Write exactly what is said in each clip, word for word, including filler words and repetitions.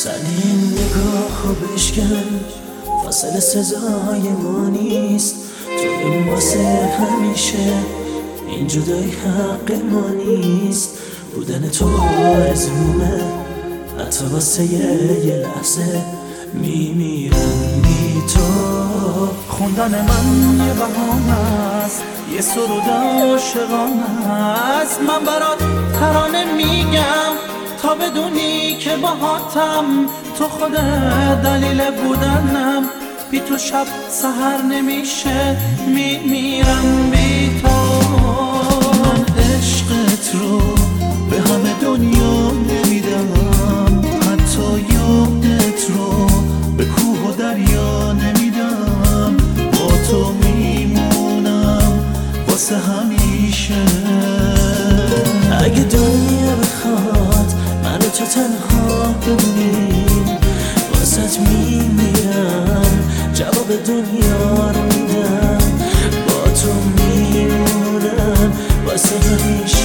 سری این نگاه رو بشکن، فاصله سزای ما نیست. تو بمون واسه همیشه، این جدایی حق ما نیست. بودن تو آرزومه، حتی واسه یه لحظه میمیرم بی تو. خوندن من یه بهانه است، یه سرود عاشقانه است. من برات ترانه میگم تا بدونی که باهاتم. تو خودت دلیل بودنم، بی تو شب سحر نمیشه، میمیرم بی تو. من عشقت رو به همه دنیا نمیدم، حتی یادت رو به کوه و دریا نمیدم. با تو میمونم واسه همیشه. اگه دنیا بخواد منو تو تنها بمونیم، واسه میمیرم، جواب دنیا رو میدم. با تو میمونم واسه همیشه.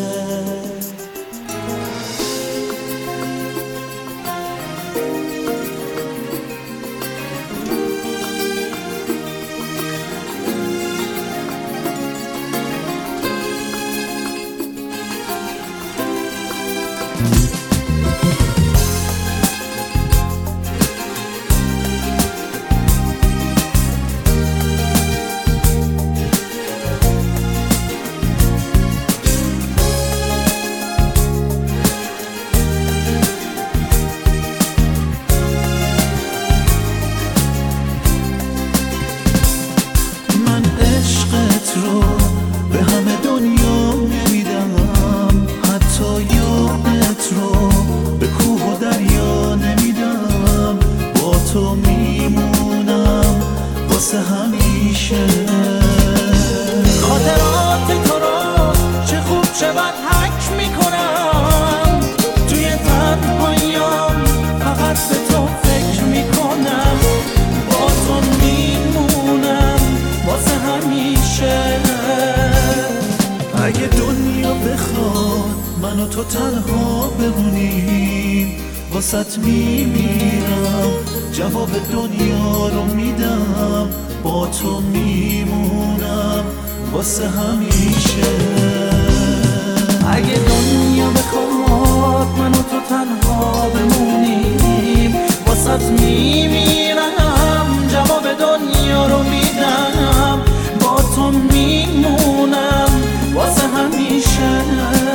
رو به همه دنیا نمیدم، حتی یادت رو به کوه و دریا نمیدم. با تو میمونم واسه همیشه. خاطرات تو رو چه خوب چه بد حک میکنم، توی تنهاییام فقط به تو فکر میکنم. با تو میمونم واسه همیشه. اگه دنیا بخواد منو تو تنها بمونیم، واسط میمیرم، جواب دنیا رو میدم. با تو میمونم واسه همیشه. اگه دنیا بخواد منو تو تنها بمونیم، واسط میمیرم، جواب دنیا رو میدم. با تو میمونم واسه همیشه.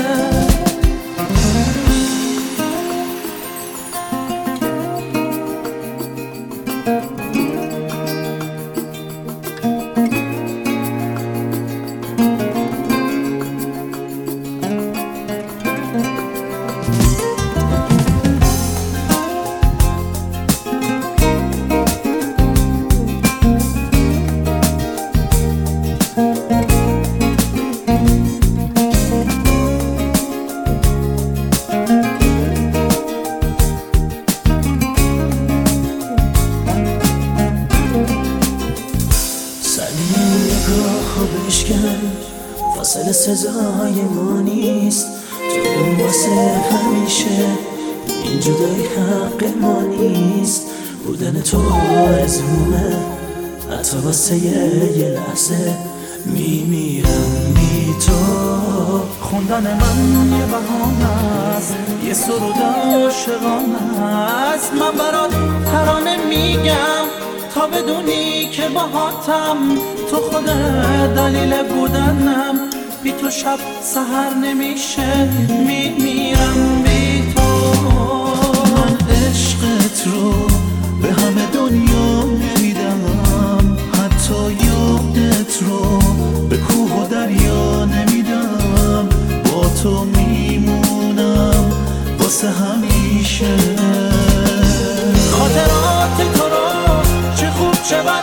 بشکن، فاصله سزای ما نیست. تو واسه همیشه، این جدایی حق ما نیست. بودن تو آرزومه، حتی واسه یه لحظه میمیرم بی تو. خوندن من یه بهانه است، یه سرود عاشقانه است. من برات ترانه میگم تا بدونی که باهاتم. تو خودت دلیل بودنم، بی تو شب سحر نمیشه، میمیرم بی تو. من عشقت رو به همه دنیا نمیدم، حتی یادت رو به کوه و دریا نمیدم. با تو میمونم واسه همیشه. خاطرات تو رو چه خوب چه بد